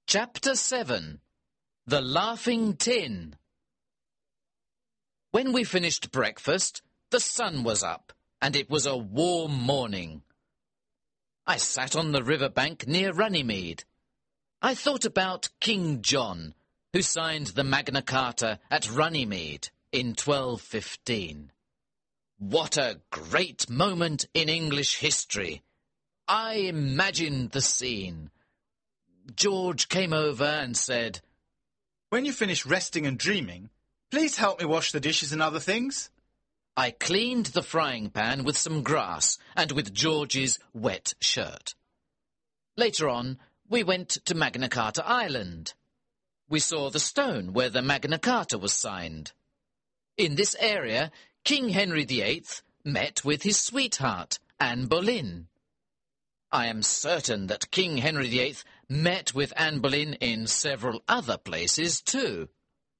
Chapter 7. The Laughing Tin. When we finished breakfast, the sun was up, and it was a warm morning. I sat on the river bank near Runnymede. I thought about King John, who signed the Magna Carta at Runnymede in 1215. What a great moment in English history! I imagined the scene. George came over and said, "When you finish resting and dreaming, please help me wash the dishes and other things." I cleaned the frying pan with some grass and with George's wet shirt. Later on, we went to Magna Carta Island. We saw the stone where the Magna Carta was signed. In this area, King Henry VIII met with his sweetheart, Anne Boleyn. I am certain that King Henry VIII met with Anne Boleyn in several other places too.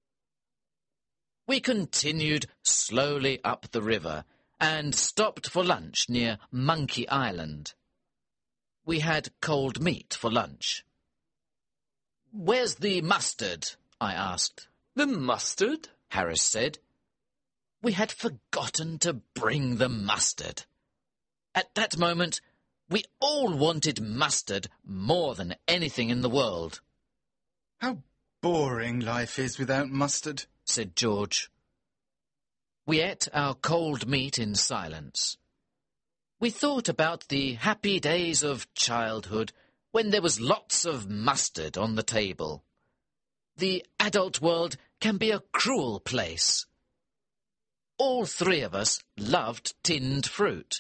We continued slowly up the river and stopped for lunch near Monkey Island. We had cold meat for lunch. "Where's the mustard?" I asked. "The mustard?" Harris said. We had forgotten to bring the mustard. At that moment, we all wanted mustard more than anything in the world. "How boring life is without mustard," said George. We ate our cold meat in silence. We thought about the happy days of childhood when there was lots of mustard on the table. The adult world can be a cruel place. All three of us loved tinned fruit.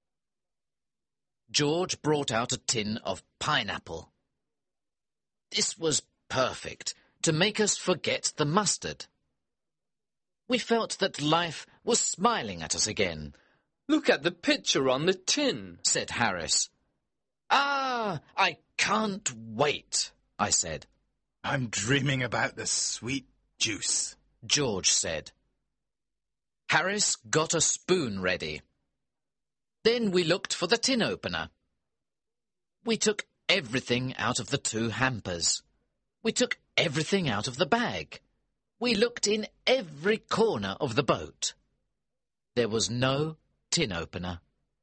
George brought out a tin of pineapple. This was perfect to make us forget the mustard. We felt that life was smiling at us again. "Look at the picture on the tin," said Harris. "Ah, I can't wait," I said. "I'm dreaming about the sweet juice," George said. Harris got a spoon ready. Then we looked for the tin opener. We took everything out of the two hampers. We took everything out of the bag. We looked in every corner of the boat. There was no tin opener.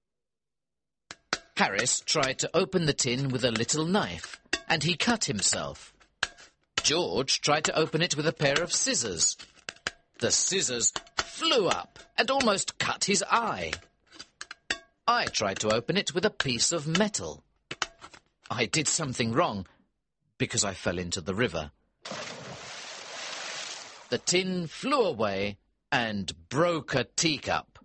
Harris tried to open the tin with a little knife, and he cut himself. George tried to open it with a pair of scissors. The scissors flew up and almost cut his eye. I tried to open it with a piece of metal. I did something wrong because I fell into the river. The tin flew away and broke a teacup.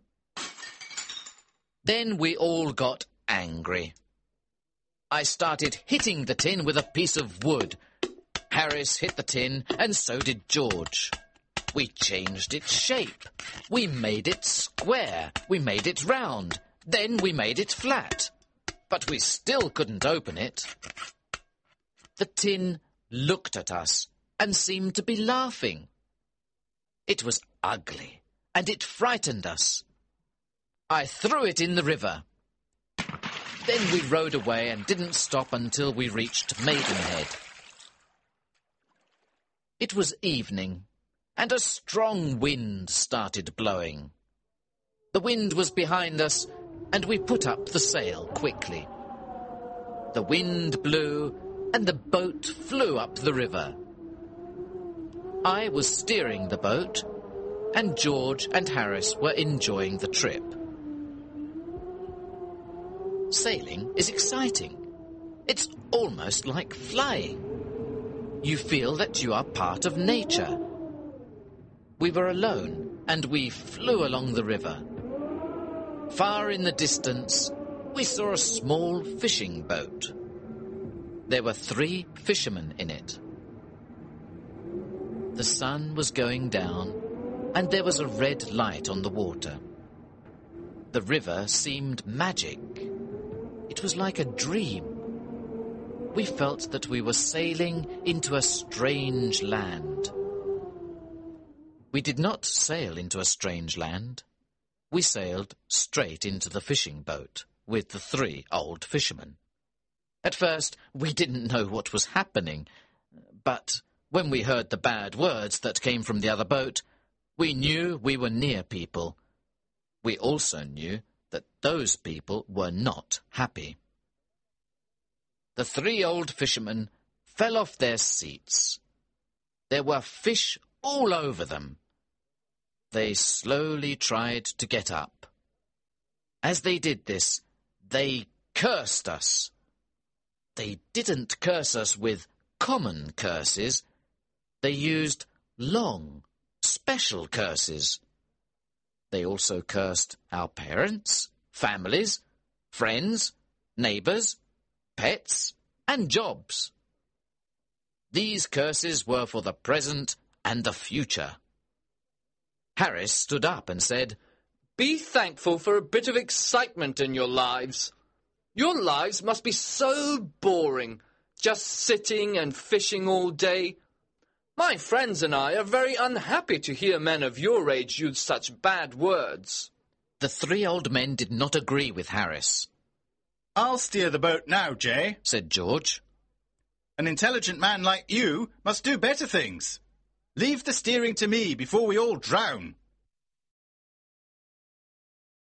Then we all got angry. I started hitting the tin with a piece of wood. Harris hit the tin, and so did George. We changed its shape. We made it square. We made it round. Then we made it flat. But we still couldn't open it. The tin looked at us and seemed to be laughing. It was ugly, and it frightened us. I threw it in the river. Then we rowed away and didn't stop until we reached Maidenhead. It was evening, and a strong wind started blowing. The wind was behind us, and we put up the sail quickly. The wind blew, and the boat flew up the river. I was steering the boat, and George and Harris were enjoying the trip. Sailing is exciting. It's almost like flying. You feel that you are part of nature. We were alone, and we flew along the river. Far in the distance, we saw a small fishing boat. There were 3 fishermen in it. The sun was going down, and there was a red light on the water. The river seemed magic. It was like a dream. We felt that we were sailing into a strange land. We did not sail into a strange land. We sailed straight into the fishing boat with the 3 old fishermen. At first, we didn't know what was happening. But when we heard the bad words that came from the other boat, we knew we were near people. We also knew that those people were not happy. The 3 old fishermen fell off their seats. There were fish all over them. They slowly tried to get up. As they did this, they cursed us. They didn't curse us with common curses. They used long, special curses. They also cursed our parents, families, friends, neighbours, pets, and jobs. These curses were for the present and the future. Harris stood up and said, Be thankful for a bit of excitement in your lives. Your lives must be so boring, just sitting and fishing all day. My friends and I are very unhappy to hear men of your age use such bad words. The 3 old men did not agree with Harris. I'll steer the boat now, Jay, said George. An intelligent man like you must do better things. Leave the steering to me before we all drown.